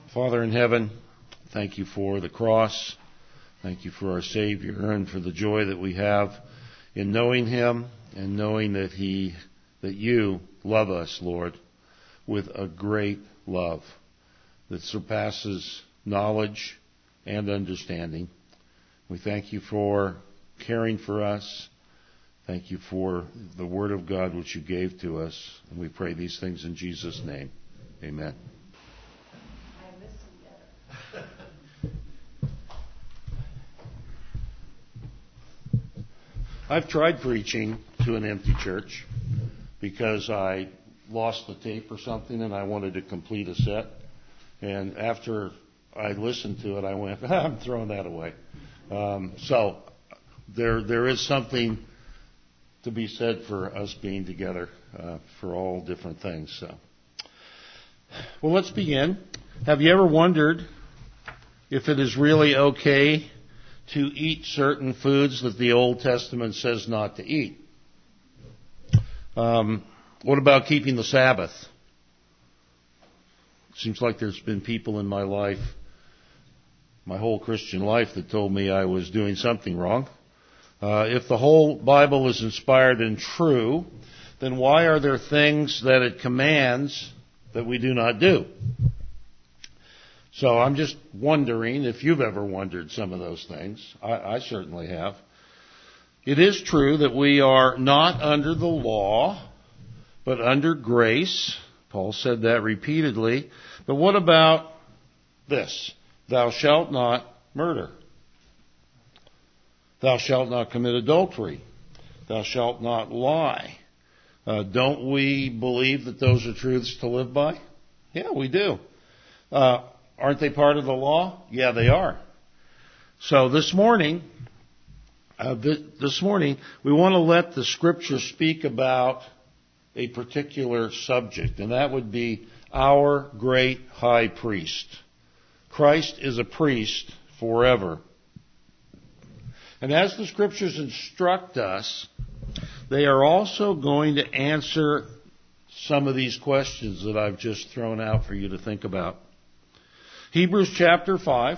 Father in heaven, thank you for the cross. Thank you for our Savior and for the joy that we have in knowing Him and knowing that you love us, Lord, with a great love that surpasses knowledge and understanding. We thank you for caring for us. Thank you for the Word of God which you gave to us. And we pray these things in Jesus' name. Amen. I've tried preaching to an empty church because I lost the tape or something and I wanted to complete a set. And after I listened to it, I went, I'm throwing that away. So there is something to be said for us being together for all different things. So, well, let's begin. Have you ever wondered if it is really okay to eat certain foods that the Old Testament says not to eat? What about keeping the Sabbath? Seems like there's been people in my life, my whole Christian life, that told me I was doing something wrong. If the whole Bible is inspired and true, then why are there things that it commands that we do not do? So I'm just wondering if you've ever wondered some of those things. I certainly have. It is true that we are not under the law, but under grace. Paul said that repeatedly. But what about this? Thou shalt not murder. Thou shalt not commit adultery. Thou shalt not lie. Don't we believe that those are truths to live by? Yeah, we do. Aren't they part of the law? Yeah, they are. So this morning, we want to let the Scripture speak about a particular subject, and that would be our great high priest. Christ is a priest forever. And as the Scriptures instruct us, they are also going to answer some of these questions that I've just thrown out for you to think about. Hebrews chapter 5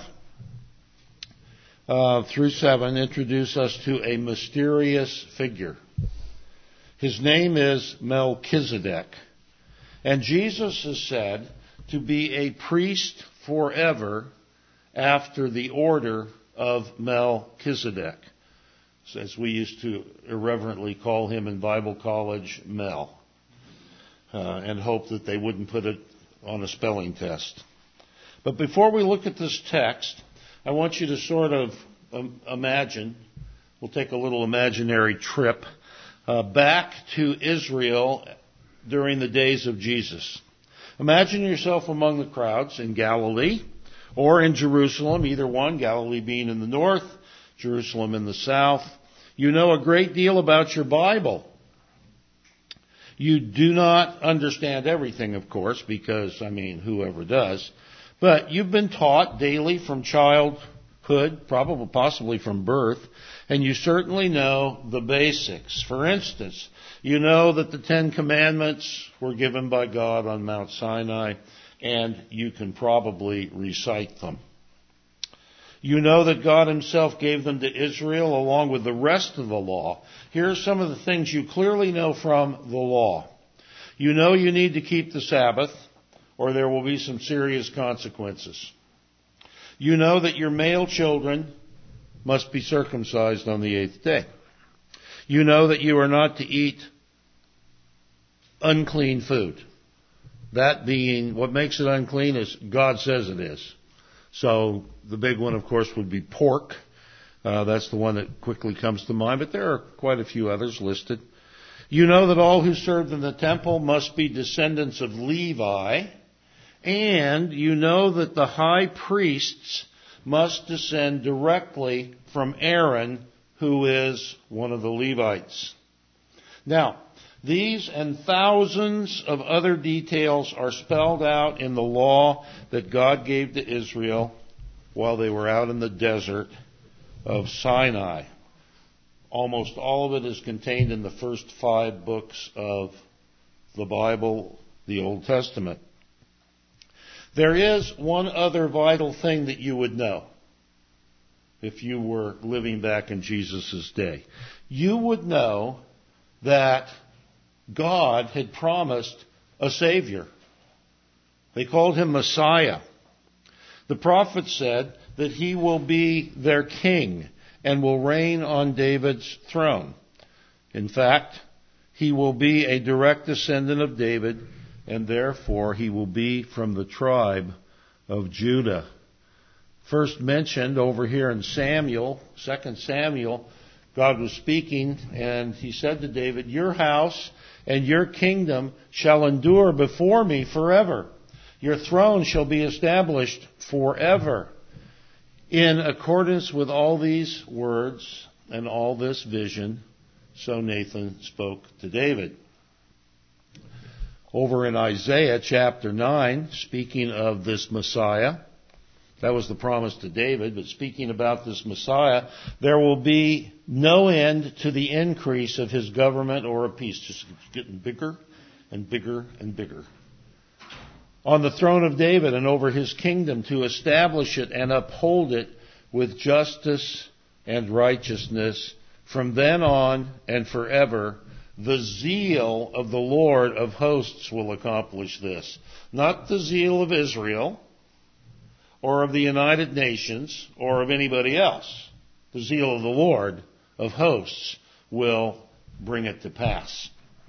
through 7 introduce us to a mysterious figure. His name is Melchizedek. And Jesus is said to be a priest forever after the order of Melchizedek, as we used to irreverently call him in Bible college, Mel, and hope that they wouldn't put it on a spelling test. But before we look at this text, I want you to sort of imagine, we'll take a little imaginary trip back to Israel during the days of Jesus. Imagine yourself among the crowds in Galilee or in Jerusalem, either one, Galilee being in the north, Jerusalem in the south. You know a great deal about your Bible. You do not understand everything, of course, because, whoever does. But you've been taught daily from childhood, probably possibly from birth, and you certainly know the basics. For instance, you know that the Ten Commandments were given by God on Mount Sinai, and you can probably recite them. You know that God Himself gave them to Israel along with the rest of the law. Here are some of the things you clearly know from the law. You know you need to keep the Sabbath, or there will be some serious consequences. You know that your male children must be circumcised on the 8th day. You know that you are not to eat unclean food. That being, what makes it unclean is God says it is. So the big one, of course, would be pork. That's the one that quickly comes to mind, but there are quite a few others listed. You know that all who served in the temple must be descendants of Levi. And you know that the high priests must descend directly from Aaron, who is one of the Levites. Now, these and thousands of other details are spelled out in the law that God gave to Israel while they were out in the desert of Sinai. Almost all of it is contained in the first 5 books of the Bible, the Old Testament. There is one other vital thing that you would know if you were living back in Jesus' day. You would know that God had promised a Savior. They called him Messiah. The prophet said that he will be their king and will reign on David's throne. In fact, he will be a direct descendant of David, and therefore he will be from the tribe of Judah. First mentioned over here in Samuel, 2 Samuel, God was speaking, and he said to David, "Your house and your kingdom shall endure before me forever. Your throne shall be established forever." In accordance with all these words and all this vision, so Nathan spoke to David. Over in Isaiah chapter 9, speaking of this Messiah, that was the promise to David, but speaking about this Messiah, there will be no end to the increase of his government or of peace. Just getting bigger and bigger and bigger. On the throne of David and over his kingdom, to establish it and uphold it with justice and righteousness from then on and forever. The zeal of the Lord of hosts will accomplish this. Not the zeal of Israel or of the United Nations or of anybody else. The zeal of the Lord of hosts will bring it to pass.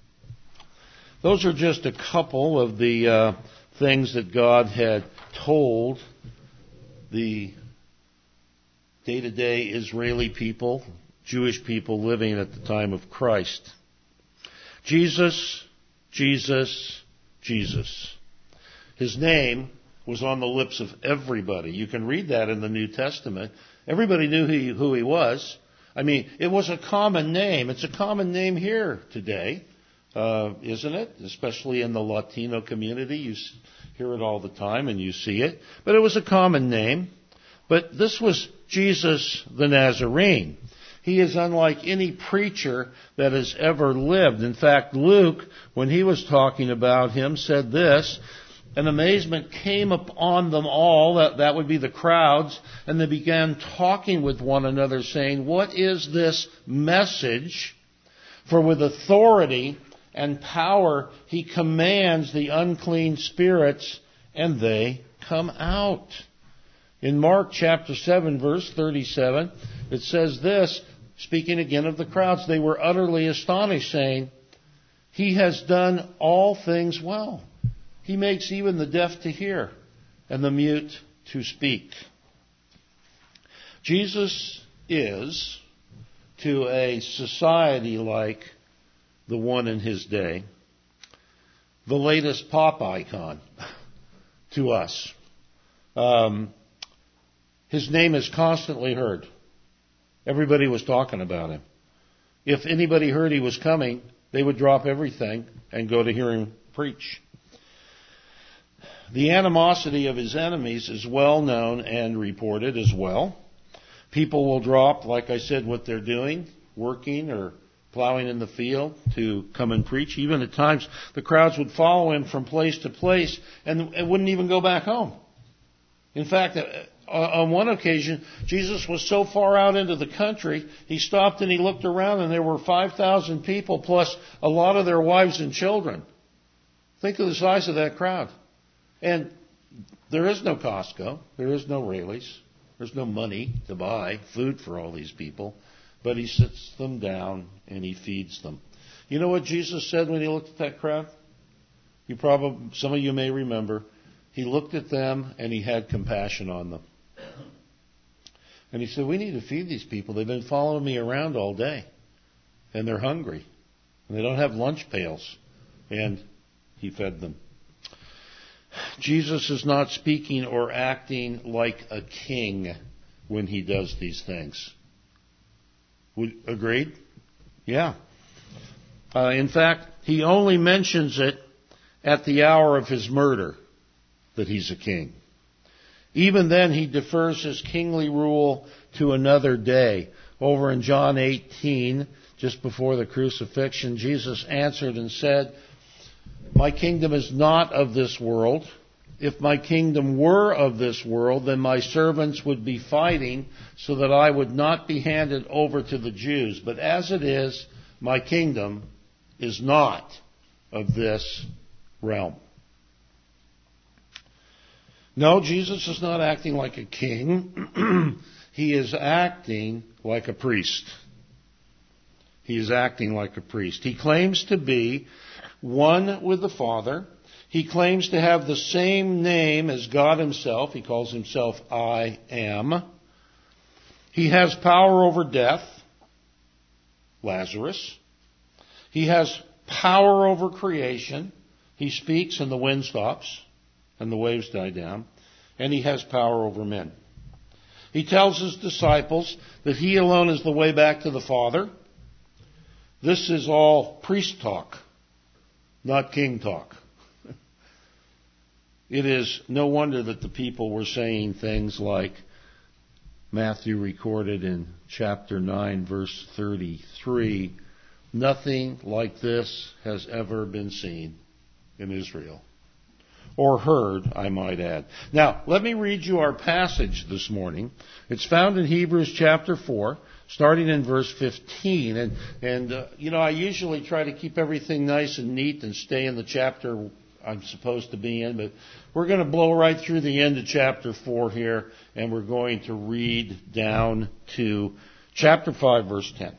Those are just a couple of the things that God had told the day-to-day Israeli people, Jewish people living at the time of Christ. Jesus, Jesus, Jesus. His name was on the lips of everybody. You can read that in the New Testament. Everybody knew who he was. I mean, it was a common name. It's a common name here today, isn't it? Especially in the Latino community. You hear it all the time and you see it. But it was a common name. But this was Jesus the Nazarene. He is unlike any preacher that has ever lived. In fact, Luke, when he was talking about him, said this, "An amazement came upon them all," that would be the crowds, "and they began talking with one another, saying, 'What is this message? For with authority and power he commands the unclean spirits, and they come out.'" In Mark chapter 7, verse 37, it says this, speaking again of the crowds, "They were utterly astonished, saying, 'He has done all things well. He makes even the deaf to hear and the mute to speak.'" Jesus is, to a society like the one in his day, the latest pop icon to us. His name is constantly heard. Everybody was talking about him. If anybody heard he was coming, they would drop everything and go to hear him preach. The animosity of his enemies is well known and reported as well. People will drop, like I said, what they're doing, working or plowing in the field to come and preach. Even at times, the crowds would follow him from place to place and wouldn't even go back home. In fact, on one occasion, Jesus was so far out into the country, he stopped and he looked around and there were 5,000 people plus a lot of their wives and children. Think of the size of that crowd. And there is no Costco. There is no Raley's. There's no money to buy food for all these people. But he sits them down and he feeds them. You know what Jesus said when he looked at that crowd? Some of you may remember. He looked at them and he had compassion on them. And he said, "We need to feed these people. They've been following me around all day. And they're hungry. And they don't have lunch pails." And he fed them. Jesus is not speaking or acting like a king when he does these things. Agreed? Yeah. In fact, he only mentions it at the hour of his murder, that he's a king. Even then, he defers his kingly rule to another day. Over in John 18, just before the crucifixion, Jesus answered and said, "My kingdom is not of this world. if my kingdom were of this world, then my servants would be fighting so that I would not be handed over to the Jews. But as it is, my kingdom is not of this realm. No, Jesus is not acting like a king. He is acting like a priest. He is acting like a priest. He claims to be one with the Father. He claims to have the same name as God himself. He calls himself I am. He has power over death, Lazarus. He has power over creation. He speaks and the wind stops and the waves die down. And he has power over men. He tells his disciples that he alone is the way back to the Father. This is all priest talk, not king talk. It is no wonder that the people were saying things like Matthew recorded in chapter 9, verse 33, nothing like this has ever been seen in Israel. Or heard, I might add. Now, let me read you our passage this morning. It's found in Hebrews chapter 4, starting in verse 15. I usually try to keep everything nice and neat and stay in the chapter I'm supposed to be in, but we're going to blow right through the end of chapter 4 here, and we're going to read down to chapter 5, verse 10.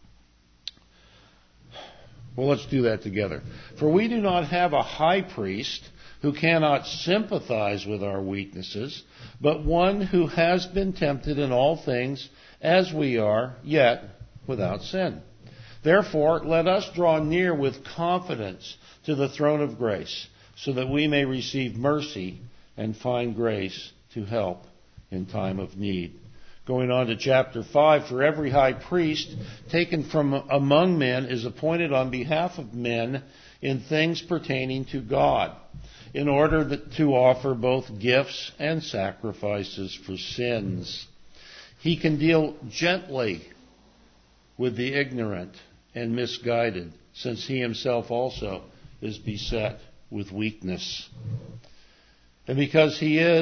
Well, let's do that together. For we do not have a high priest who cannot sympathize with our weaknesses, but one who has been tempted in all things as we are, yet without sin. Therefore, let us draw near with confidence to the throne of grace, so that we may receive mercy and find grace to help in time of need. Going on to chapter 5, for every high priest taken from among men is appointed on behalf of men in things pertaining to God, in order to offer both gifts and sacrifices for sins. He can deal gently with the ignorant and misguided, since he himself also is beset with weakness. And because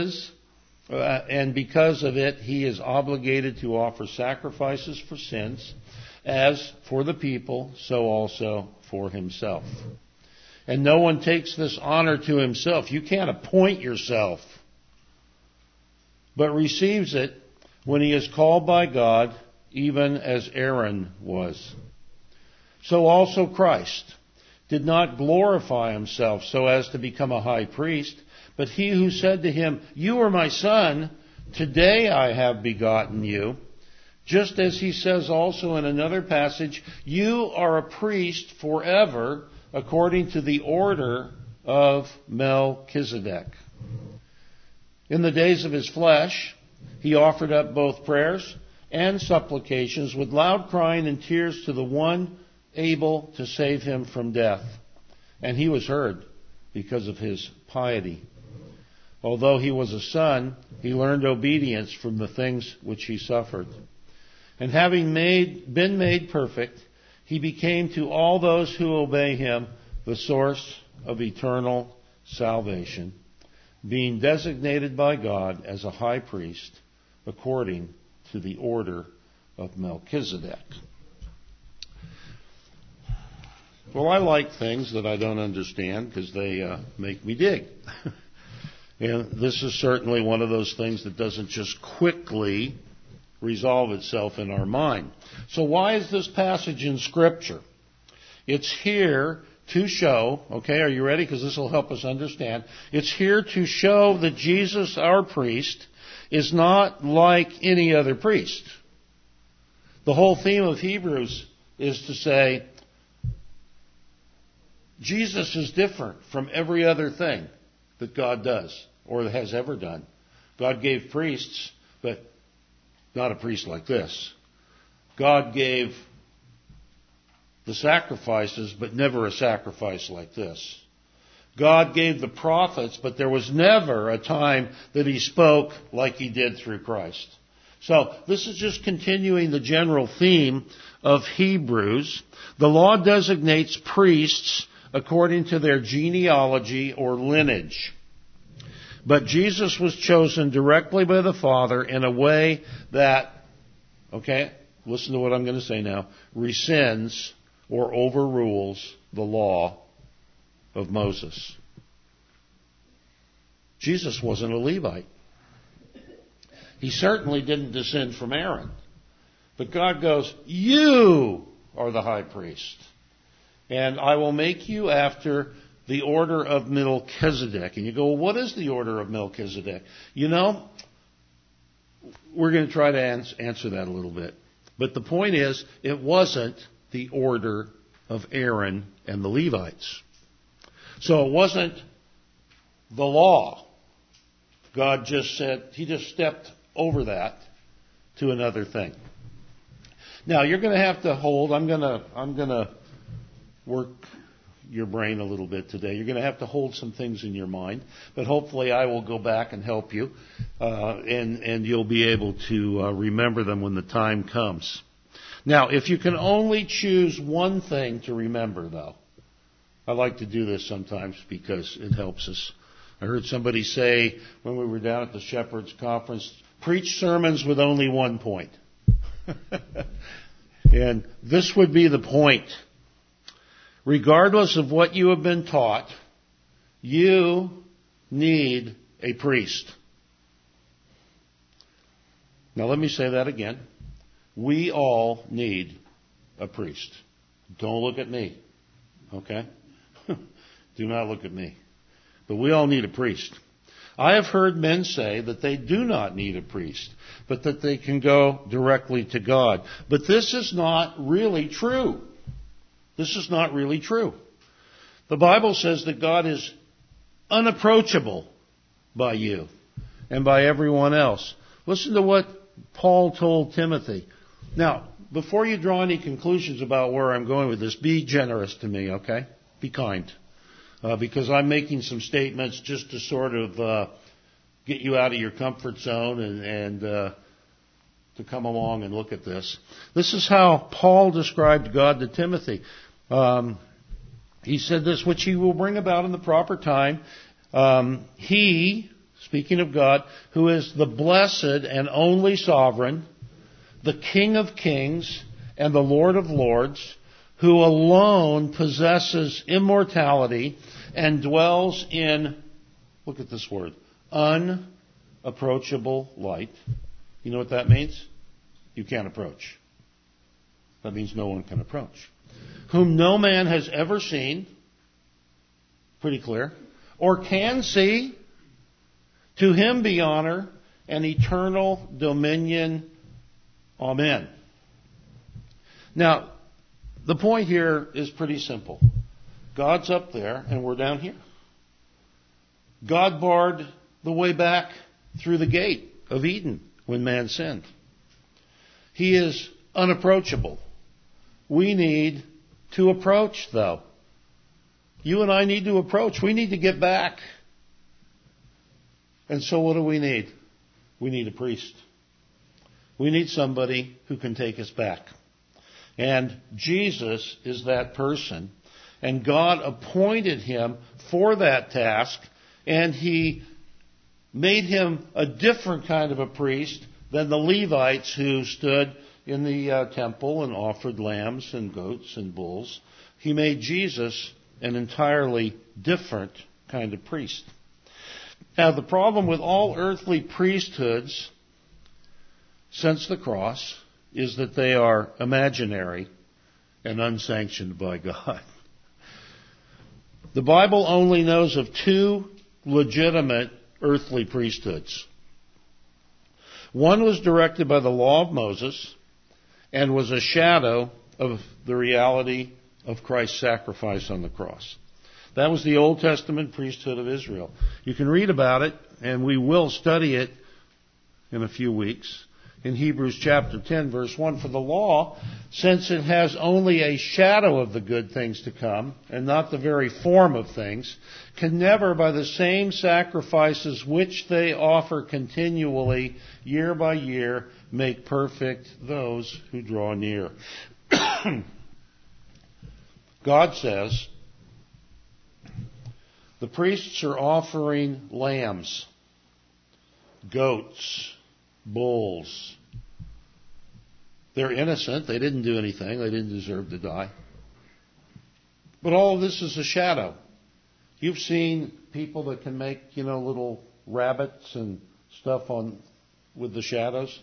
of it, he is obligated to offer sacrifices for sins, as for the people, so also for himself. And no one takes this honor to himself. You can't appoint yourself, but receives it when he is called by God, even as Aaron was. So also Christ did not glorify himself so as to become a high priest, but he who said to him, "You are my son, today I have begotten you." Just as he says also in another passage, "You are a priest forever, according to the order of Melchizedek." In the days of his flesh, he offered up both prayers and supplications with loud crying and tears to the one able to save him from death. And he was heard because of his piety. Although he was a son, he learned obedience from the things which he suffered. And having been made perfect, he became to all those who obey him the source of eternal salvation, being designated by God as a high priest according to the order of Melchizedek. Well, I like things that I don't understand because they make me dig. And this is certainly one of those things that doesn't just quickly resolve itself in our mind. So why is this passage in Scripture? It's here to show, okay, are you ready? Because this will help us understand. It's here to show that Jesus, our priest, is not like any other priest. The whole theme of Hebrews is to say, Jesus is different from every other thing that God does or that has ever done. God gave priests, but not a priest like this. God gave the sacrifices, but never a sacrifice like this. God gave the prophets, but there was never a time that he spoke like he did through Christ. So this is just continuing the general theme of Hebrews. The law designates priests according to their genealogy or lineage. But Jesus was chosen directly by the Father in a way that, okay, listen to what I'm going to say now, rescinds or overrules the law of Moses. Jesus wasn't a Levite. He certainly didn't descend from Aaron. But God goes, you are the high priest. And I will make you after the order of Melchizedek. And you go, well, what is the order of Melchizedek? You know, we're going to try to answer that a little bit. But the point is, it wasn't the order of Aaron and the Levites. So it wasn't the law. God just said, He just stepped over that to another thing. Now, you're going to have to hold, I'm going to work your brain a little bit today. You're going to have to hold some things in your mind, but hopefully I will go back and help you, and you'll be able to remember them when the time comes. Now, if you can only choose one thing to remember, though, I like to do this sometimes because it helps us. I heard somebody say when we were down at the Shepherd's Conference, preach sermons with only one point. And this would be the point. Regardless of what you have been taught, you need a priest. Now let me say that again. We all need a priest. Don't look at me. Okay? Do not look at me. But we all need a priest. I have heard men say that they do not need a priest, but that they can go directly to God. But this is not really true. This is not really true. The Bible says that God is unapproachable by you and by everyone else. Listen to what Paul told Timothy. Now, before you draw any conclusions about where I'm going with this, be generous to me, okay? Be kind. Because I'm making some statements just to sort of get you out of your comfort zone and to come along and look at this. This is how Paul described God to Timothy. He said this, which He will bring about in the proper time. He, speaking of God, who is the blessed and only sovereign, the King of kings and the Lord of lords, who alone possesses immortality and dwells in, look at this word, unapproachable light. You know what that means? You can't approach. That means no one can approach. Whom no man has ever seen, pretty clear, or can see. To Him be honor and eternal dominion. Amen. Now, the point here is pretty simple. God's up there and we're down here. God barred the way back through the gate of Eden when man sinned. He is unapproachable. We need to approach, though. You and I need to approach. We need to get back. And so what do we need? We need a priest. We need somebody who can take us back. And Jesus is that person. And God appointed Him for that task. And He made Him a different kind of a priest than the Levites who stood in the temple and offered lambs and goats and bulls. He made Jesus an entirely different kind of priest. Now, the problem with all earthly priesthoods since the cross is that they are imaginary and unsanctioned by God. The Bible only knows of two legitimate earthly priesthoods. One was directed by the law of Moses and was a shadow of the reality of Christ's sacrifice on the cross. That was the Old Testament priesthood of Israel. You can read about it, and we will study it in a few weeks. In Hebrews chapter 10, verse 1, for the law, since it has only a shadow of the good things to come, and not the very form of things, can never, by the same sacrifices which they offer continually, year by year, make perfect those who draw near. God says, the priests are offering lambs goats, bulls. They're innocent. They didn't do anything. They didn't deserve to die. But all of this is a shadow. You've seen people that can make, little rabbits and stuff with the shadows.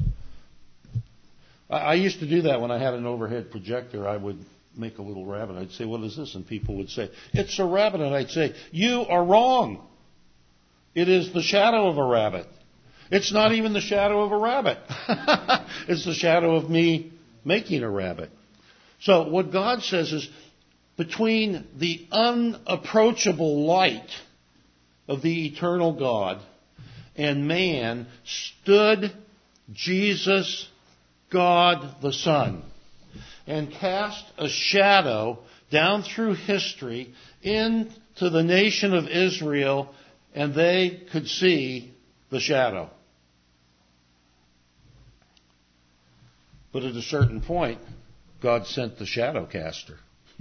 I used to do that when I had an overhead projector. I would make a little rabbit. I'd say, "What is this?" And people would say, "It's a rabbit." And I'd say, "You are wrong. It is the shadow of a rabbit. It's not even the shadow of a rabbit. It's the shadow of me making a rabbit." So what God says is, between the unapproachable light of the eternal God and man stood Jesus, God the Son, and cast a shadow down through history into the nation of Israel, and they could see the shadow. But at a certain point, God sent the shadow caster.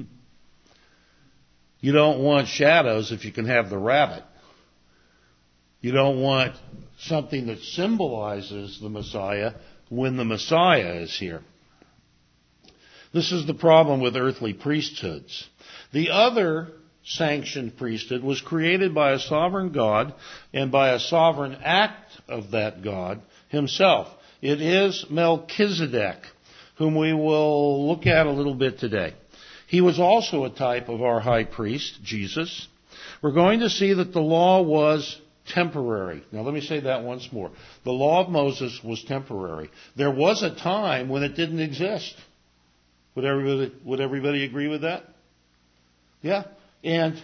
You don't want shadows if you can have the rabbit. You don't want something that symbolizes the Messiah when the Messiah is here. This is the problem with earthly priesthoods. The other sanctioned priesthood was created by a sovereign God and by a sovereign act of that God himself. It is Melchizedek, whom we will look at a little bit today. He was also a type of our high priest, Jesus. We're going to see that the law was temporary. Now let me say that once more. The law of Moses was temporary. There was a time when it didn't exist. Would everybody agree with that? Yeah. And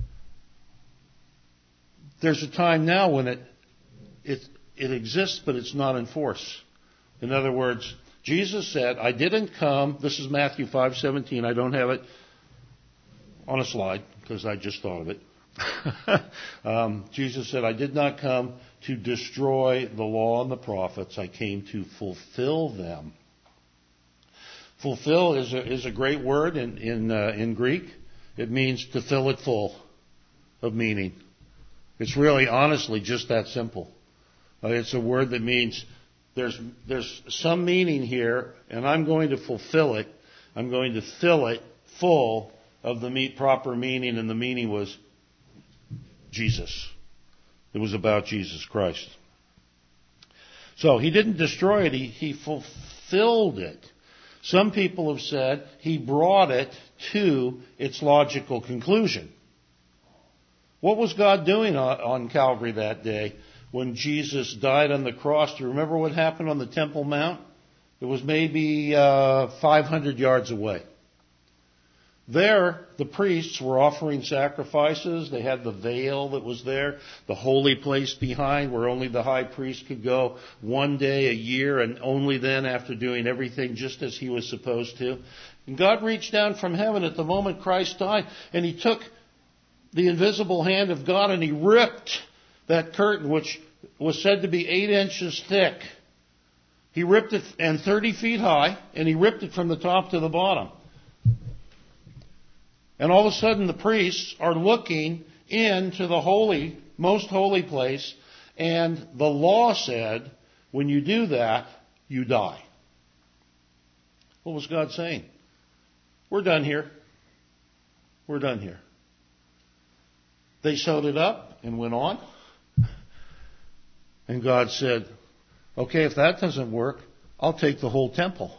there's a time now when it exists, but it's not in force. In other words, Jesus said, "I didn't come," this is Matthew 5:17, I don't have it on a slide because I just thought of it. Jesus said, "I did not come to destroy the law and the prophets, I came to fulfill them." Fulfill is a great word in Greek. It means to fill it full of meaning. It's really, honestly, just that simple. It's a word that means there's some meaning here, and I'm going to fulfill it. I'm going to fill it full of the proper meaning, and the meaning was Jesus. It was about Jesus Christ. So he didn't destroy it, he fulfilled it. Some people have said he brought it to its logical conclusion. What was God doing on Calvary that day when Jesus died on the cross? Do you remember what happened on the Temple Mount? It was maybe 500 yards away. There, the priests were offering sacrifices. They had the veil that was there, the holy place behind where only the high priest could go one day a year, and only then after doing everything just as he was supposed to. And God reached down from heaven at the moment Christ died, and he took the invisible hand of God and he ripped that curtain, which was said to be 8 inches thick. He ripped it, and 30 feet high, and he ripped it from the top to the bottom. And all of a sudden the priests are looking into the holy, most holy place, and the law said, when you do that, you die. What was God saying? We're done here. We're done here. They sewed it up and went on. And God said, okay, if that doesn't work, I'll take the whole temple.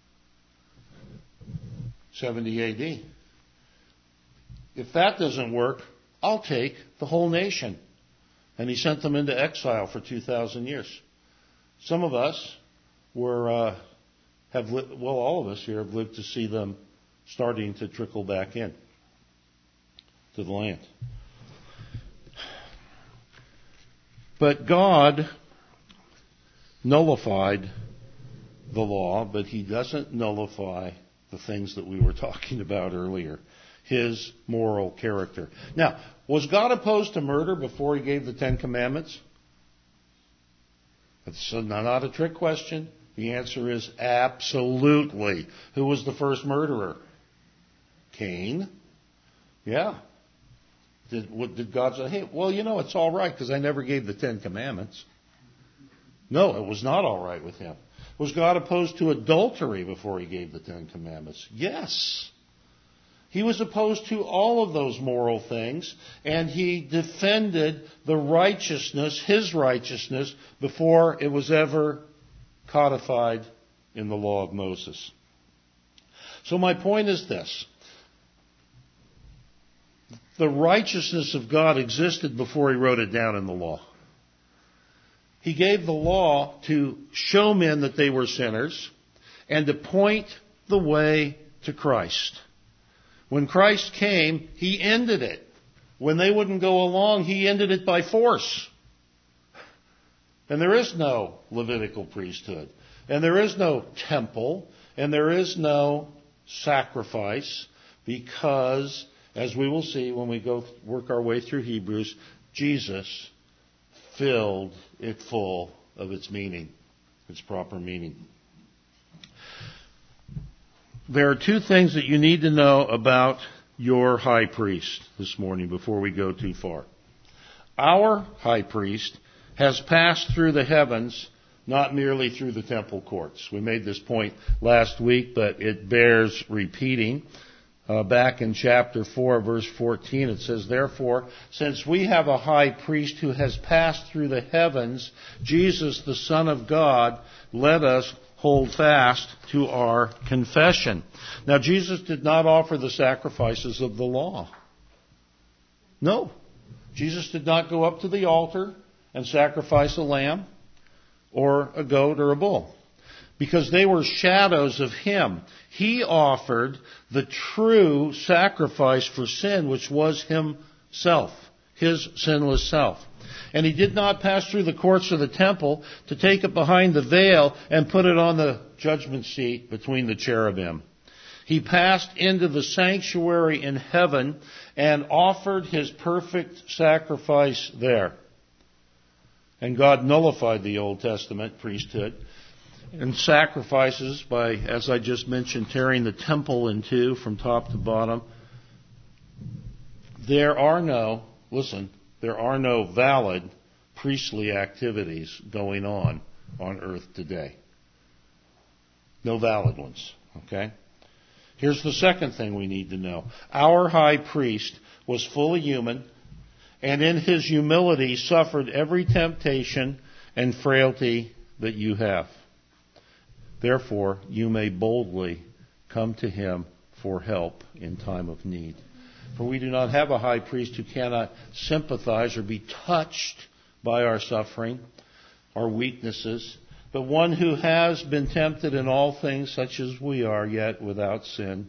70 A.D. If that doesn't work, I'll take the whole nation. And he sent them into exile for 2,000 years. Some of us all of us here have lived to see them starting to trickle back in to the land. But God nullified the law, but he doesn't nullify the things that we were talking about earlier. His moral character. Now, was God opposed to murder before he gave the 10 Commandments? That's not a trick question. The answer is absolutely. Who was the first murderer? Cain. Yeah. Did God say, hey, well, it's all right because I never gave the 10 Commandments? No, it was not all right with him. Was God opposed to adultery before he gave the Ten Commandments? Yes. He was opposed to all of those moral things, and he defended the righteousness, his righteousness, before it was ever codified in the law of Moses. So my point is this. The righteousness of God existed before he wrote it down in the law. He gave the law to show men that they were sinners and to point the way to Christ. When Christ came, he ended it. When they wouldn't go along, he ended it by force. And there is no Levitical priesthood. And there is no temple. And there is no sacrifice. Because, as we will see when we go work our way through Hebrews, Jesus filled it full of its meaning, its proper meaning. There are two things that you need to know about your high priest this morning before we go too far. Our high priest has passed through the heavens, not merely through the temple courts. We made this point last week, but it bears repeating. Back in chapter 4, verse 14, it says, "Therefore, since we have a high priest who has passed through the heavens, Jesus, the Son of God, let us hold fast to our confession." Now, Jesus did not offer the sacrifices of the law. No. Jesus did not go up to the altar and sacrifice a lamb or a goat or a bull, because they were shadows of him. He offered the true sacrifice for sin, which was himself, his sinless self. And he did not pass through the courts of the temple to take it behind the veil and put it on the judgment seat between the cherubim. He passed into the sanctuary in heaven and offered his perfect sacrifice there. And God nullified the Old Testament priesthood and sacrifices by, as I just mentioned, tearing the temple in two from top to bottom. There are no valid priestly activities going on earth today. No valid ones, okay? Here's the second thing we need to know. Our high priest was fully human, and in his humility suffered every temptation and frailty that you have. Therefore, you may boldly come to him for help in time of need. For we do not have a high priest who cannot sympathize or be touched by our suffering, our weaknesses, but one who has been tempted in all things such as we are, yet without sin.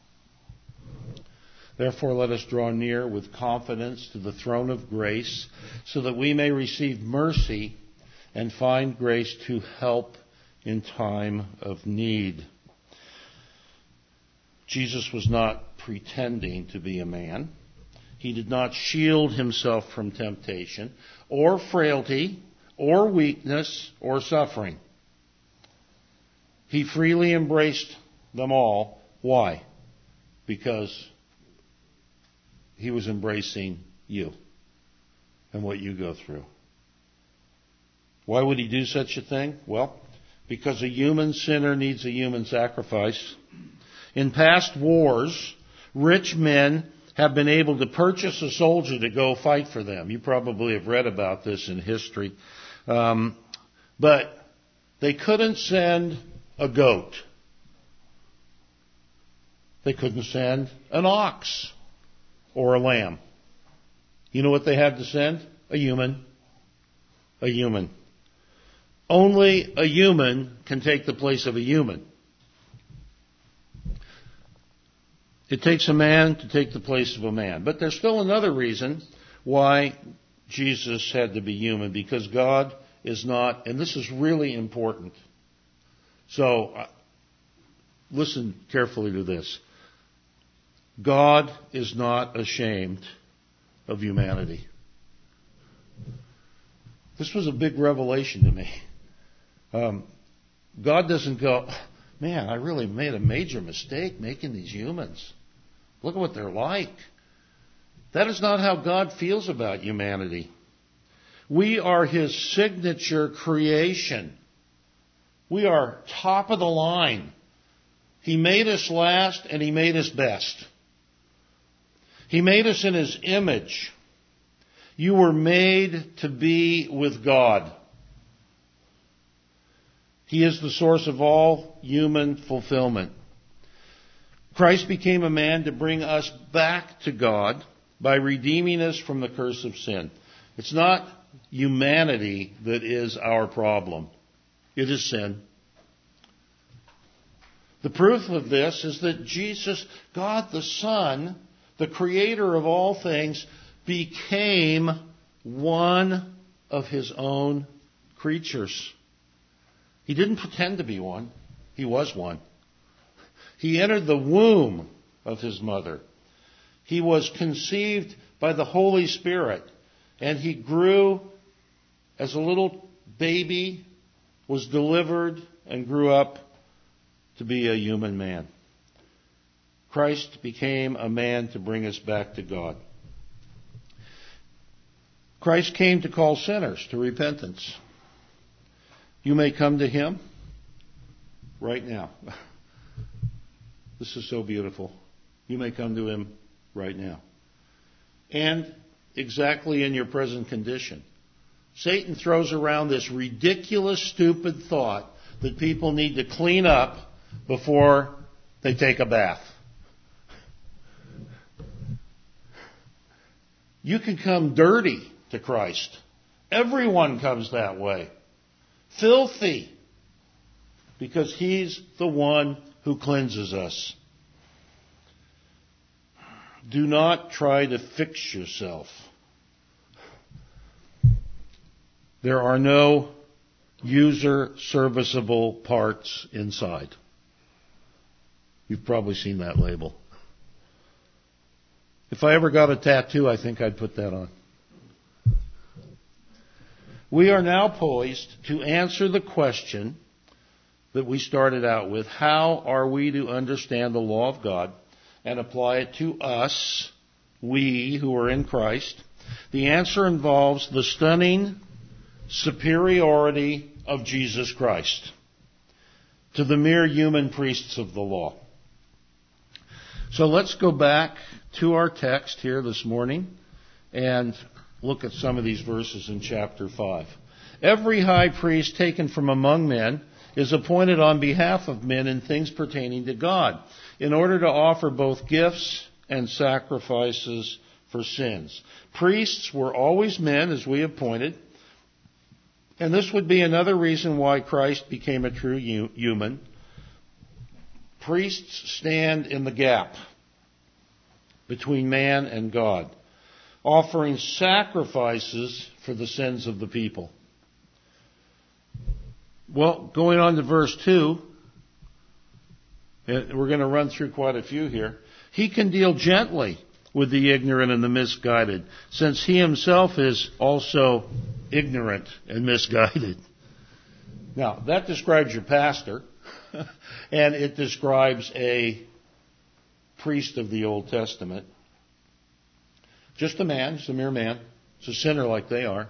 Therefore, let us draw near with confidence to the throne of grace, so that we may receive mercy and find grace to help in time of need. Jesus was not pretending to be a man. He did not shield himself from temptation or frailty or weakness or suffering. He freely embraced them all. Why? Because he was embracing you and what you go through. Why would he do such a thing? Well, because a human sinner needs a human sacrifice. In past wars, rich men have been able to purchase a soldier to go fight for them. You probably have read about this in history. But they couldn't send a goat. They couldn't send an ox or a lamb. You know what they had to send? A human. A human. Only a human can take the place of a human. It takes a man to take the place of a man. But there's still another reason why Jesus had to be human, because God is not, and this is really important. So, listen carefully to this. God is not ashamed of humanity. This was a big revelation to me. God doesn't go, man, I really made a major mistake making these humans. Look at what they're like. That is not how God feels about humanity. We are His signature creation. We are top of the line. He made us last and He made us best. He made us in His image. You were made to be with God. He is the source of all human fulfillment. Christ became a man to bring us back to God by redeeming us from the curse of sin. It's not humanity that is our problem. It is sin. The proof of this is that Jesus, God the Son, the creator of all things, became one of His own creatures. He didn't pretend to be one. He was one. He entered the womb of His mother. He was conceived by the Holy Spirit, and He grew as a little baby, was delivered, and grew up to be a human man. Christ became a man to bring us back to God. Christ came to call sinners to repentance. You may come to Him right now. This is so beautiful. You may come to Him right now. And exactly in your present condition. Satan throws around this ridiculous, stupid thought that people need to clean up before they take a bath. You can come dirty to Christ. Everyone comes that way. Filthy. Because He's the one who cleanses us. Do not try to fix yourself. There are no user-serviceable parts inside. You've probably seen that label. If I ever got a tattoo, I think I'd put that on. We are now poised to answer the question that we started out with. How are we to understand the law of God and apply it to us, we who are in Christ? The answer involves the stunning superiority of Jesus Christ to the mere human priests of the law. So let's go back to our text here this morning and look at some of these verses in chapter 5. Every high priest taken from among men is appointed on behalf of men in things pertaining to God, in order to offer both gifts and sacrifices for sins. Priests were always men, as we have pointed, and this would be another reason why Christ became a true human. Priests stand in the gap between man and God, offering sacrifices for the sins of the people. Well, going on to verse 2, and we're going to run through quite a few here. He can deal gently with the ignorant and the misguided, since He Himself is also ignorant and misguided. Now, that describes your pastor, and it describes a priest of the Old Testament. Just a man, just a mere man. It's a sinner like they are.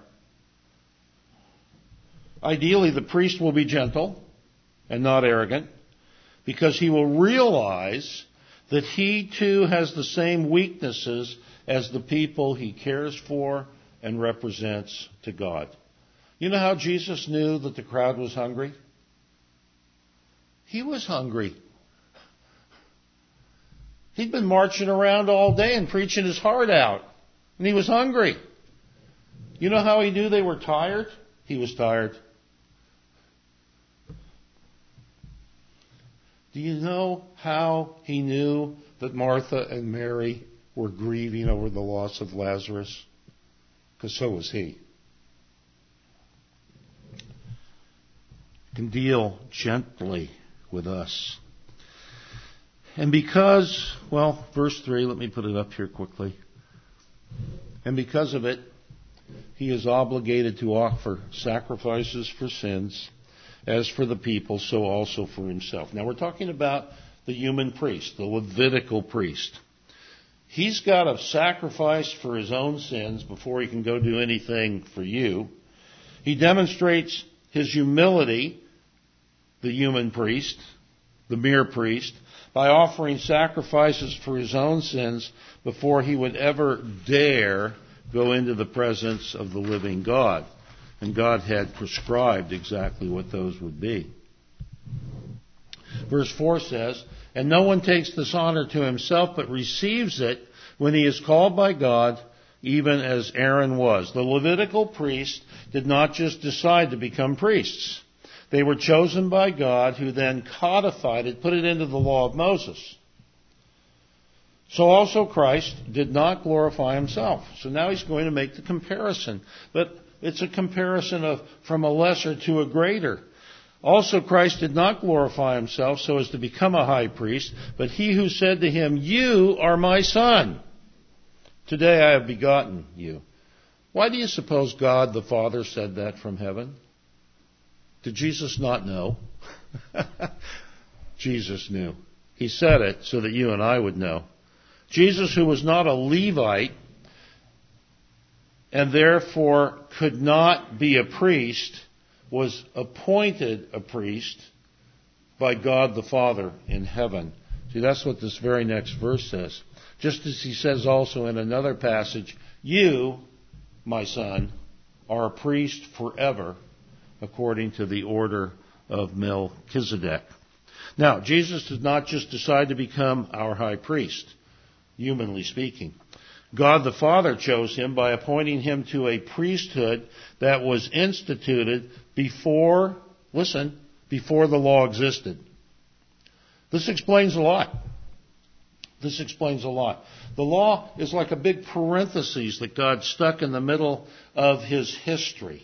Ideally, the priest will be gentle and not arrogant, because he will realize that he too has the same weaknesses as the people he cares for and represents to God. You know how Jesus knew that the crowd was hungry? He was hungry. He'd been marching around all day and preaching his heart out, and he was hungry. You know how he knew they were tired? He was tired. Do you know how he knew that Martha and Mary were grieving over the loss of Lazarus? Because so was he. He can deal gently with us. And because, well, verse 3, let me put it up here quickly. And because of it, he is obligated to offer sacrifices for sins, as for the people, so also for himself. Now we're talking about the human priest, the Levitical priest. He's got to sacrifice for his own sins before he can go do anything for you. He demonstrates his humility, the human priest, the mere priest, by offering sacrifices for his own sins before he would ever dare go into the presence of the living God. And God had prescribed exactly what those would be. Verse 4 says, "And no one takes this honor to himself, but receives it when he is called by God, even as Aaron was." The Levitical priests did not just decide to become priests. They were chosen by God, who then codified it, put it into the law of Moses. So also Christ did not glorify himself. So now he's going to make the comparison. But it's a comparison from a lesser to a greater. Also Christ did not glorify himself so as to become a high priest, but he who said to him, "You are my son. Today I have begotten you." Why do you suppose God the Father said that from heaven? Did Jesus not know? Jesus knew. He said it so that you and I would know. Jesus, who was not a Levite and therefore could not be a priest, was appointed a priest by God the Father in heaven. See, that's what this very next verse says. Just as he says also in another passage, "You, my son, are a priest forever, according to the order of Melchizedek." Now, Jesus did not just decide to become our high priest, humanly speaking. God the Father chose him by appointing him to a priesthood that was instituted before the law existed. This explains a lot. The law is like a big parenthesis that God stuck in the middle of his history.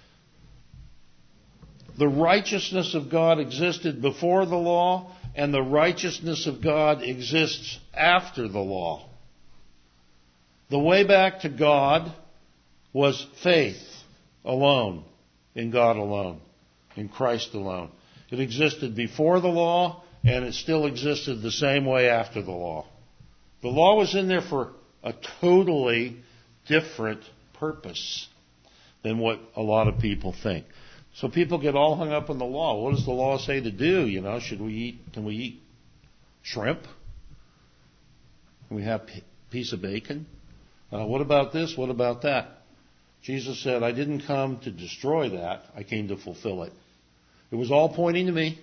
The righteousness of God existed before the law, and the righteousness of God exists after the law. The way back to God was faith alone, in God alone, in Christ alone. It existed before the law, and it still existed the same way after the law. The law was in there for a totally different purpose than what a lot of people think. So people get all hung up on the law. What does the law say to do? Can we eat shrimp? Can we have a piece of bacon? What about this? What about that? Jesus said, "I didn't come to destroy that. I came to fulfill it." It was all pointing to me.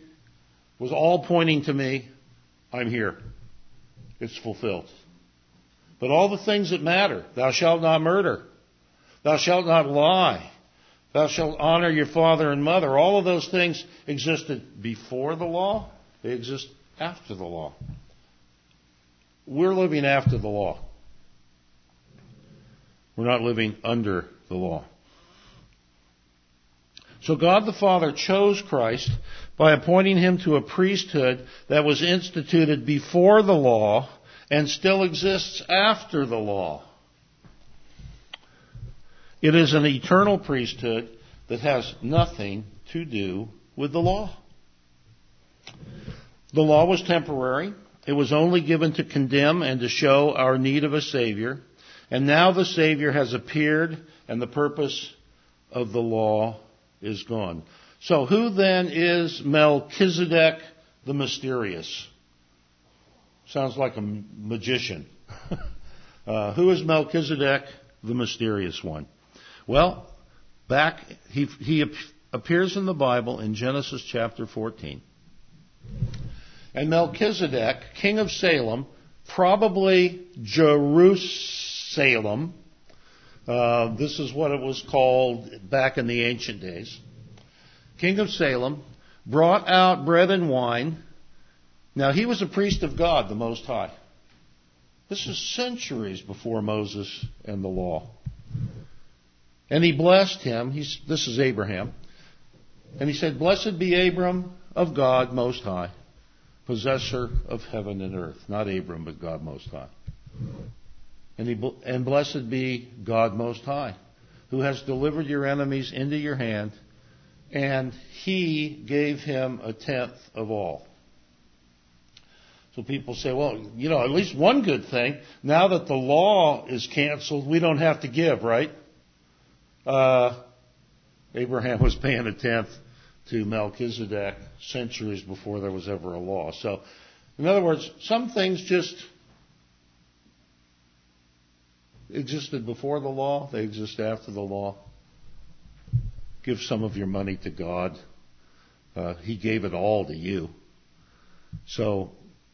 I'm here. It's fulfilled. But all the things that matter, thou shalt not murder, thou shalt not lie, thou shalt honor your father and mother, all of those things existed before the law. They exist after the law. We're living after the law. We're not living under the law. So God the Father chose Christ by appointing him to a priesthood that was instituted before the law and still exists after the law. It is an eternal priesthood that has nothing to do with the law. The law was temporary. It was only given to condemn and to show our need of a Savior. And now the Savior has appeared, and the purpose of the law is gone. So who then is Melchizedek the mysterious? Sounds like a magician. Who is Melchizedek the mysterious one? Well, he appears in the Bible in Genesis chapter 14. And Melchizedek, king of Salem, probably Jerusalem, this is what it was called back in the ancient days, king of Salem, brought out bread and wine. Now, he was a priest of God, the Most High. This is centuries before Moses and the law. And he blessed him. This is Abraham. And he said, "Blessed be Abram of God Most High, possessor of heaven and earth." Not Abram, but God Most High. And blessed be God Most High, who has delivered your enemies into your hand, and he gave him a tenth of all. So people say, well, at least one good thing. Now that the law is canceled, we don't have to give, right? Abraham was paying a tenth to Melchizedek centuries before there was ever a law. So, in other words, some things just existed before the law. They exist after the law. Give some of your money to God. He gave it all to you. So,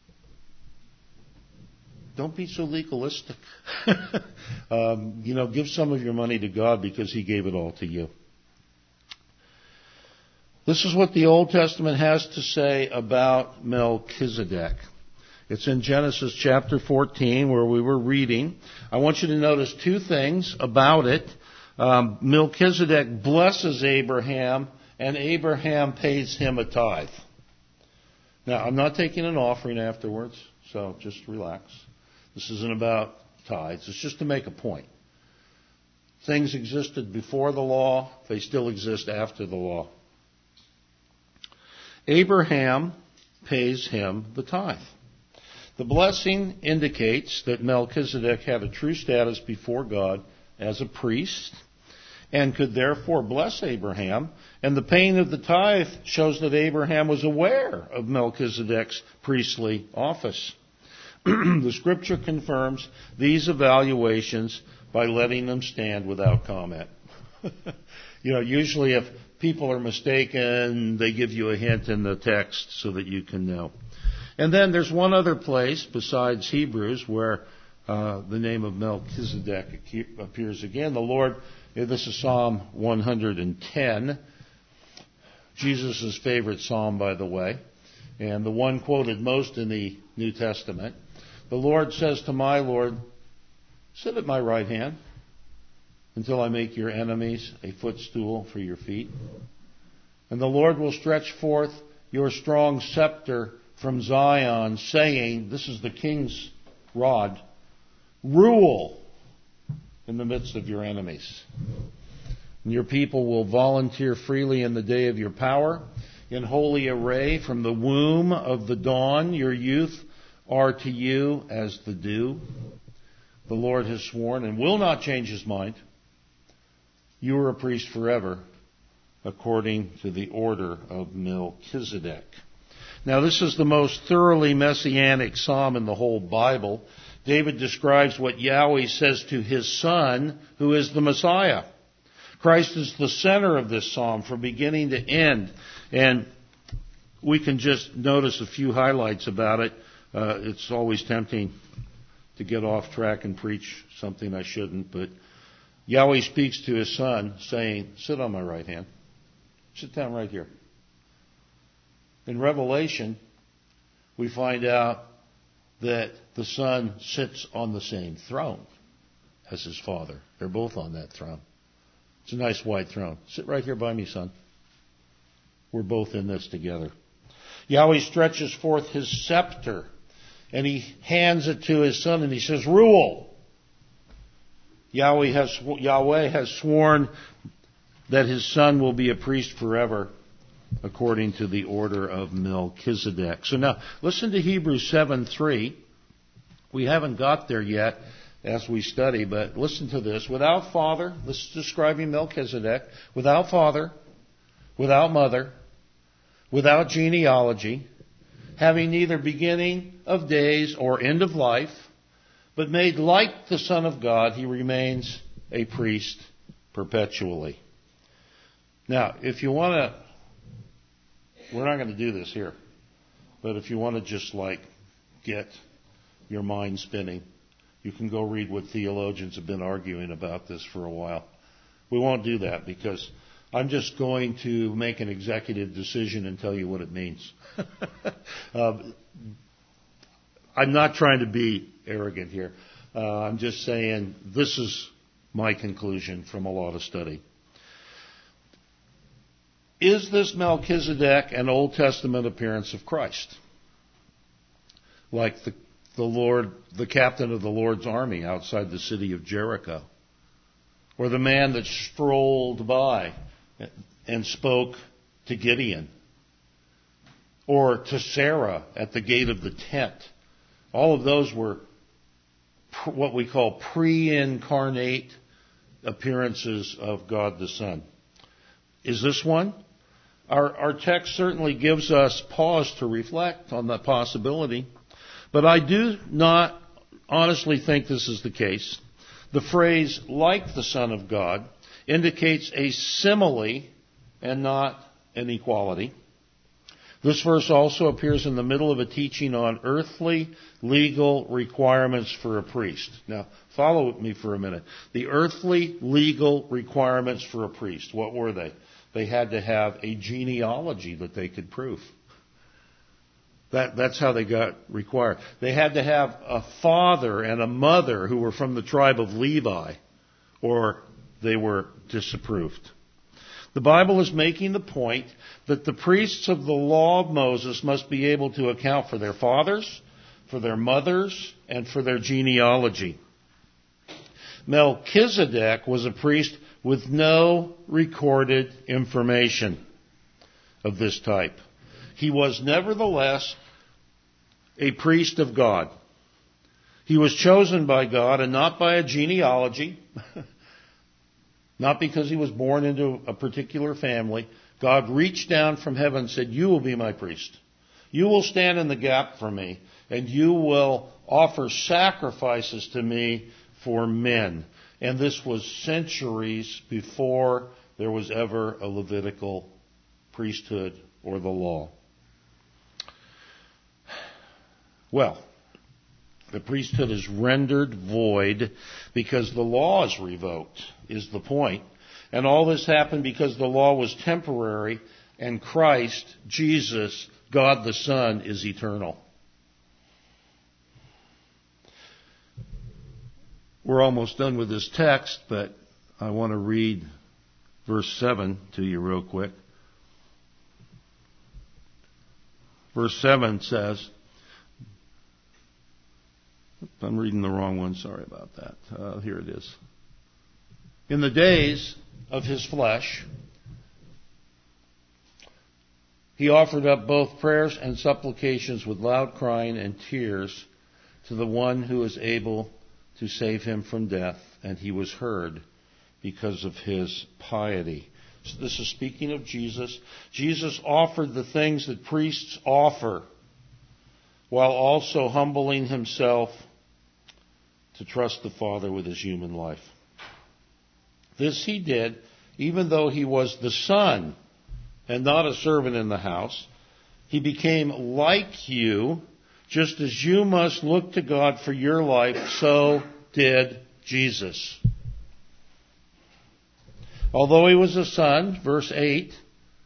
don't be so legalistic. Give some of your money to God because He gave it all to you. This is what the Old Testament has to say about Melchizedek. It's in Genesis chapter 14 where we were reading. I want you to notice two things about it. Melchizedek blesses Abraham and Abraham pays him a tithe. Now, I'm not taking an offering afterwards, so just relax. This isn't about tithes. It's just to make a point. Things existed before the law. They still exist after the law. Abraham pays him the tithe. The blessing indicates that Melchizedek had a true status before God as a priest and could therefore bless Abraham. And the paying of the tithe shows that Abraham was aware of Melchizedek's priestly office. The Scripture confirms these evaluations by letting them stand without comment. Usually if people are mistaken, they give you a hint in the text so that you can know. And then there's one other place besides Hebrews where the name of Melchizedek appears again. The Lord, this is Psalm 110, Jesus' favorite psalm, by the way, and the one quoted most in the New Testament. The Lord says to my Lord, sit at my right hand until I make your enemies a footstool for your feet. And the Lord will stretch forth your strong scepter from Zion, saying, this is the king's rod, rule in the midst of your enemies. And your people will volunteer freely in the day of your power, in holy array from the womb of the dawn. Your youth are to you as the dew. The Lord has sworn and will not change His mind. You are a priest forever, according to the order of Melchizedek. Now, this is the most thoroughly messianic psalm in the whole Bible. David describes what Yahweh says to His Son, who is the Messiah. Christ is the center of this psalm from beginning to end. And we can just notice a few highlights about it. It's always tempting to get off track and preach something I shouldn't, but Yahweh speaks to His Son, saying, sit on my right hand. Sit down right here. In Revelation, we find out that the Son sits on the same throne as His Father. They're both on that throne. It's a nice wide throne. Sit right here by me, Son. We're both in this together. Yahweh stretches forth His scepter, and He hands it to His Son, and He says, rule. Yahweh has sworn that His Son will be a priest forever, according to the order of Melchizedek. So now, listen to Hebrews 7:3. We haven't got there yet as we study, but listen to this. Without father, this is describing Melchizedek, without father, without mother, without genealogy, having neither beginning of days or end of life, but made like the Son of God, He remains a priest perpetually. Now, if you want to, we're not going to do this here, but if you want to just get your mind spinning, you can go read what theologians have been arguing about this for a while. We won't do that because I'm just going to make an executive decision and tell you what it means. I'm not trying to be arrogant here. I'm just saying this is my conclusion from a lot of study. Is this Melchizedek an Old Testament appearance of Christ? Like the captain of the Lord's army outside the city of Jericho? Or the man that strolled by and spoke to Gideon? Or to Sarah at the gate of the tent All of those were what we call pre-incarnate appearances of God the Son. Is this one? Our text certainly gives us pause to reflect on that possibility, but I do not honestly think this is the case. The phrase, like the Son of God, indicates a simile and not an equality. This verse also appears in the middle of a teaching on earthly legal requirements for a priest. Now, follow with me for a minute. The earthly legal requirements for a priest, what were they? They had to have a genealogy that they could prove. That's how they got required. They had to have a father and a mother who were from the tribe of Levi, or they were disapproved. The Bible is making the point that the priests of the law of Moses must be able to account for their fathers, for their mothers, and for their genealogy. Melchizedek was a priest with no recorded information of this type. He was nevertheless a priest of God. He was chosen by God and not by a genealogy, not because he was born into a particular family. God reached down from heaven and said, "You will be my priest. You will stand in the gap for me, and you will offer sacrifices to me for men." And this was centuries before there was ever a Levitical priesthood or the law. Well, the priesthood is rendered void because the law is revoked, is the point. And all this happened because the law was temporary and Christ, Jesus, God the Son, is eternal. We're almost done with this text, but I want to read verse 7 to you real quick. Verse 7 says, I'm reading the wrong one, sorry about that. Here it is. In the days of his flesh, he offered up both prayers and supplications with loud crying and tears to the one who is able to save him from death, and he was heard because of his piety. So this is speaking of Jesus. Jesus offered the things that priests offer while also humbling himself to trust the Father with his human life. This he did even though he was the Son and not a servant in the house. He became like you, just as you must look to God for your life, so did Jesus. Although he was a son, verse 8,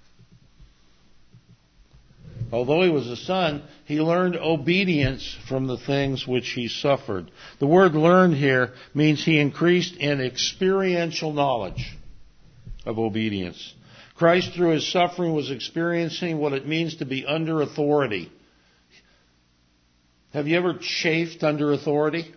although he was a son, he learned obedience from the things which he suffered. The word learned here means he increased in experiential knowledge of obedience. Christ, through his suffering, was experiencing what it means to be under authority. Have you ever chafed under authority?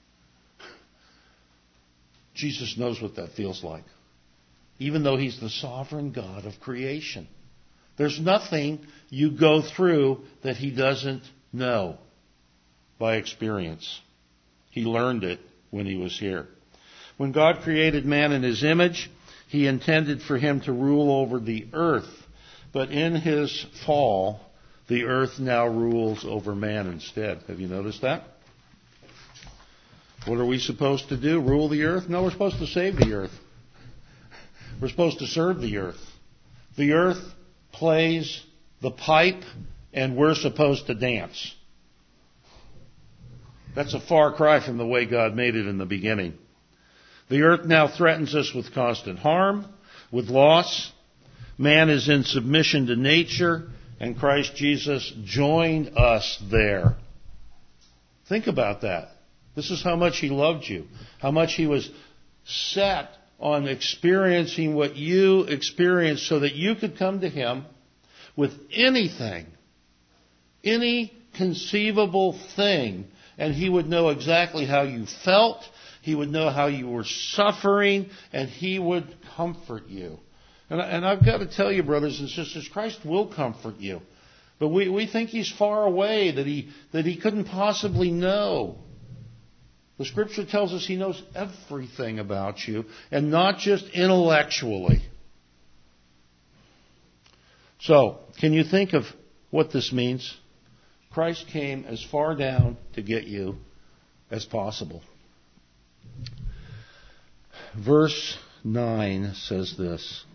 Jesus knows what that feels like, even though he's the sovereign God of creation. There's nothing you go through that he doesn't know by experience. He learned it when he was here. When God created man in his image, he intended for him to rule over the earth. But in his fall, the earth now rules over man instead. Have you noticed that? What are we supposed to do? Rule the earth? No, we're supposed to save the earth. We're supposed to serve the earth. The earth plays the pipe, and we're supposed to dance. That's a far cry from the way God made it in the beginning. The earth now threatens us with constant harm, with loss. Man is in submission to nature, and Christ Jesus joined us there. Think about that. This is how much he loved you, how much he was set on experiencing what you experienced so that you could come to him with anything, any conceivable thing, and he would know exactly how you felt, he would know how you were suffering, and he would comfort you. And I've got to tell you, brothers and sisters, Christ will comfort you. But we think He's far away, that He couldn't possibly know. The Scripture tells us He knows everything about you, and not just intellectually. So, can you think of what this means? Christ came as far down to get you as possible. Verse 9 says this.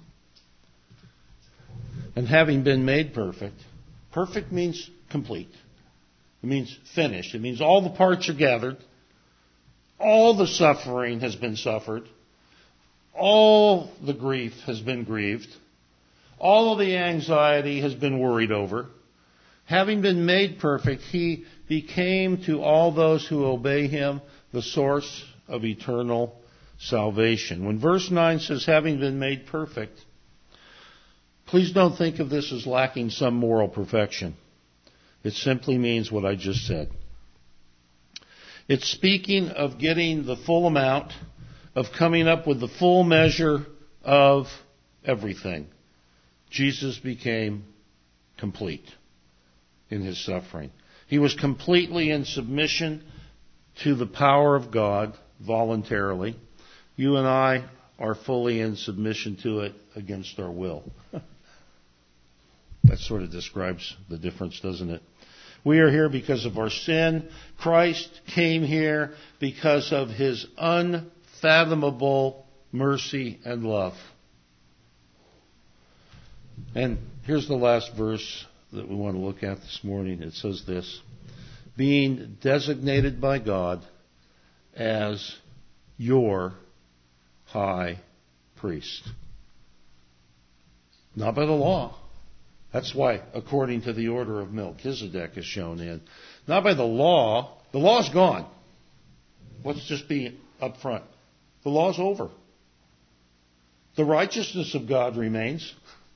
And having been made perfect, perfect means complete. It means finished. It means all the parts are gathered. All the suffering has been suffered. All the grief has been grieved. All of the anxiety has been worried over. Having been made perfect, He became to all those who obey Him the source of eternal salvation. When verse 9 says, having been made perfect, please don't think of this as lacking some moral perfection. It simply means what I just said. It's speaking of getting the full amount, of coming up with the full measure of everything. Jesus became complete in His suffering. He was completely in submission to the power of God voluntarily. You and I are fully in submission to it against our will. That sort of describes the difference, doesn't it? We are here because of our sin. Christ came here because of His unfathomable mercy and love. And here's the last verse that we want to look at this morning. It says this: being designated by God as your high priest. Not by the law. That's why, according to the order of Melchizedek is shown in. Not by the law. The law's gone. Let's just be up front. The law's over. The righteousness of God remains.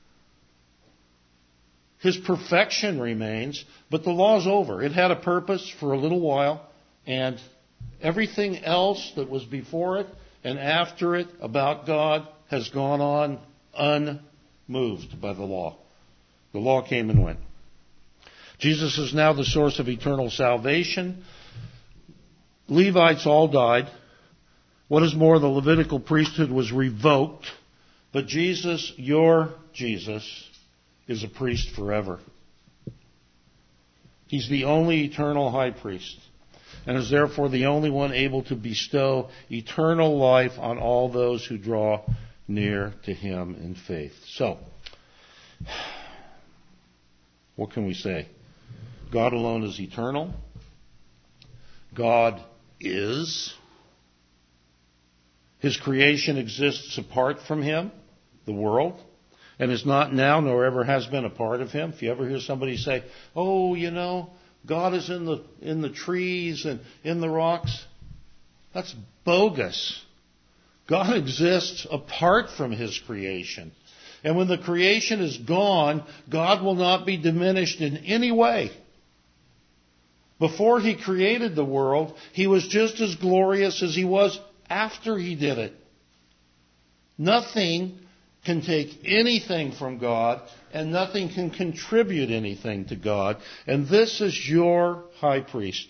His perfection remains, but the law's over. It had a purpose for a little while, and everything else that was before it and after it about God has gone on unmoved by the law. The law came and went. Jesus is now the source of eternal salvation. Levites all died. What is more, the Levitical priesthood was revoked. But Jesus, your Jesus, is a priest forever. He's the only eternal high priest, and is therefore the only one able to bestow eternal life on all those who draw near to Him in faith. So, what can we say? God alone is eternal. God is. His creation exists apart from Him, the world, and is not now nor ever has been a part of Him. If you ever hear somebody say, oh, you know, God is in the trees and in the rocks, that's bogus. God exists apart from His creation. And when the creation is gone, God will not be diminished in any way. Before He created the world, He was just as glorious as He was after He did it. Nothing can take anything from God, and nothing can contribute anything to God. And this is your high priest.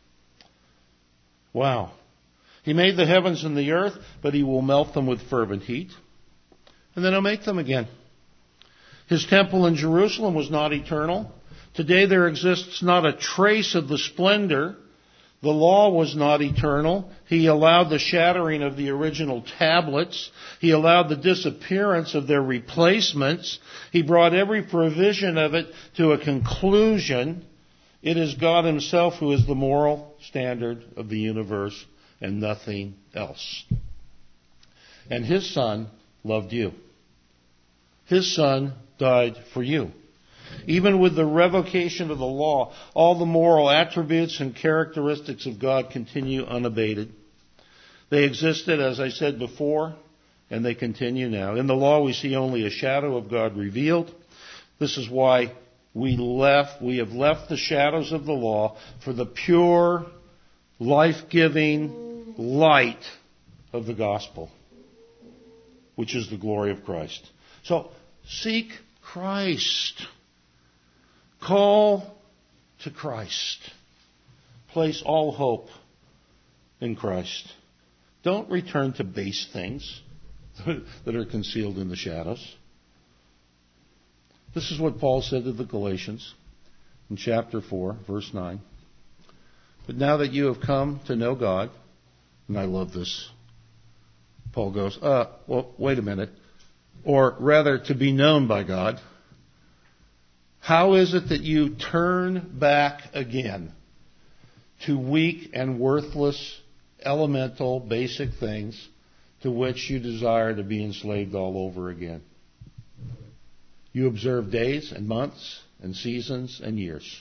Wow. He made the heavens and the earth, but He will melt them with fervent heat. And then He'll make them again. His temple in Jerusalem was not eternal. Today there exists not a trace of the splendor. The law was not eternal. He allowed the shattering of the original tablets. He allowed the disappearance of their replacements. He brought every provision of it to a conclusion. It is God Himself who is the moral standard of the universe and nothing else. And His Son loved you. His Son died for you. Even with the revocation of the law, all the moral attributes and characteristics of God continue unabated. They existed, as I said before, and they continue now. In the law, we see only a shadow of God revealed. This is why we have left the shadows of the law for the pure, life-giving light of the gospel, which is the glory of Christ. So, seek Christ. Call to Christ. Place all hope in Christ. Don't return to base things that are concealed in the shadows. This is what Paul said to the Galatians in chapter 4, verse 9. But now that you have come to know God, and I love this, Paul goes, well, wait a minute. Or rather, to be known by God. How is it that you turn back again to weak and worthless, elemental, basic things to which you desire to be enslaved all over again? You observe days and months and seasons and years.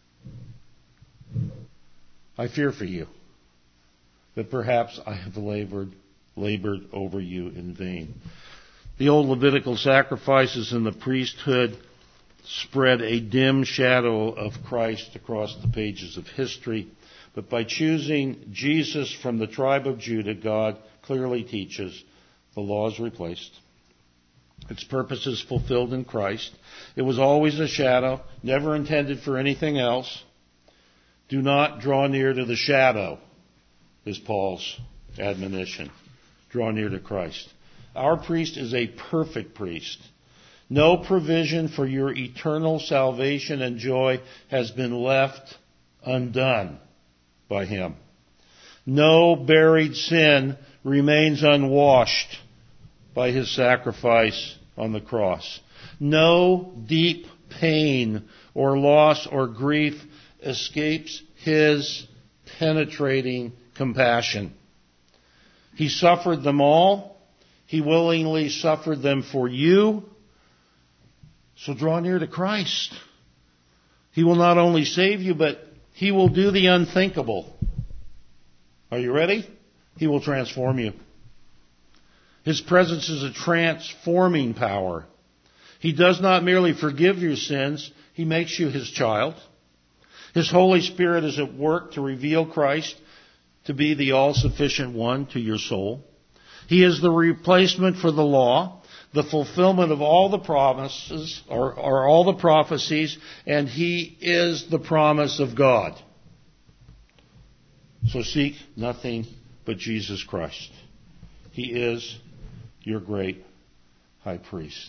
I fear for you that perhaps I have labored over you in vain. The old Levitical sacrifices in the priesthood spread a dim shadow of Christ across the pages of history. But by choosing Jesus from the tribe of Judah, God clearly teaches the law is replaced. Its purpose is fulfilled in Christ. It was always a shadow, never intended for anything else. Do not draw near to the shadow, is Paul's admonition. Draw near to Christ. Our priest is a perfect priest. No provision for your eternal salvation and joy has been left undone by him. No buried sin remains unwashed by his sacrifice on the cross. No deep pain or loss or grief escapes his penetrating compassion. He suffered them all. He willingly suffered them for you. So draw near to Christ. He will not only save you, but he will do the unthinkable. Are you ready? He will transform you. His presence is a transforming power. He does not merely forgive your sins, he makes you his child. His Holy Spirit is at work to reveal Christ to be the all-sufficient one to your soul. He is the replacement for the law, the fulfillment of all the promises, or all the prophecies, and he is the promise of God. So seek nothing but Jesus Christ. He is your great high priest.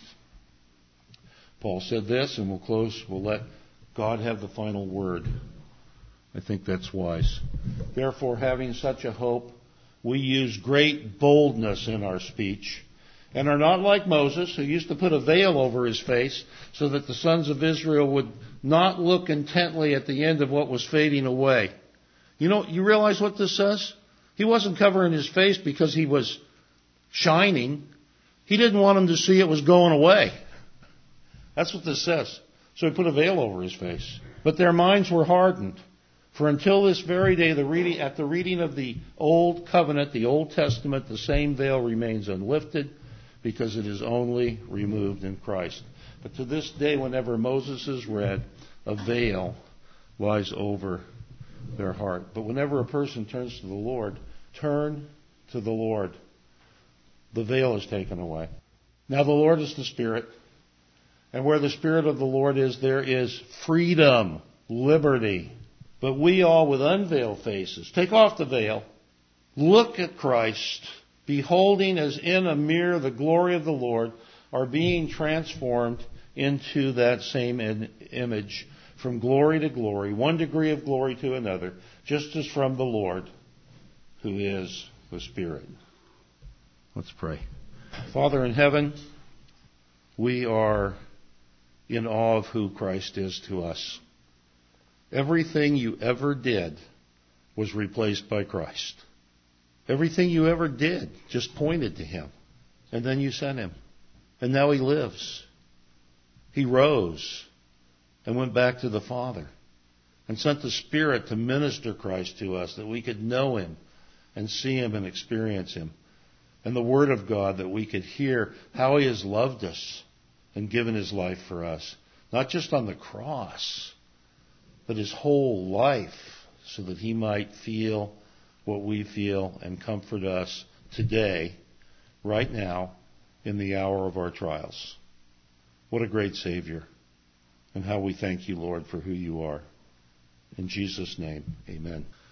Paul said this, and we'll close. We'll let God have the final word. I think that's wise. Therefore, having such a hope, we use great boldness in our speech, and are not like Moses, who used to put a veil over his face so that the sons of Israel would not look intently at the end of what was fading away. You realize what this says? He wasn't covering his face because he was shining. He didn't want them to see it was going away. That's what this says. So he put a veil over his face. But their minds were hardened. For until this very day, at the reading of the Old Covenant, the Old Testament, the same veil remains unlifted because it is only removed in Christ. But to this day, whenever Moses is read, a veil lies over their heart. But whenever a person turns to the Lord, turn to the Lord. The veil is taken away. Now the Lord is the Spirit. And where the Spirit of the Lord is, there is freedom, liberty. But we all with unveiled faces, take off the veil, look at Christ, beholding as in a mirror the glory of the Lord, are being transformed into that same image from glory to glory, one degree of glory to another, just as from the Lord, who is the Spirit. Let's pray. Father in heaven, we are in awe of who Christ is to us. Everything you ever did was replaced by Christ. Everything you ever did just pointed to him. And then you sent him. And now he lives. He rose and went back to the Father and sent the Spirit to minister Christ to us that we could know him and see him and experience him. And the Word of God that we could hear how he has loved us and given his life for us. Not just on the cross, but his whole life so that he might feel what we feel and comfort us today, right now, in the hour of our trials. What a great Savior. And how we thank you, Lord, for who you are. In Jesus' name, amen.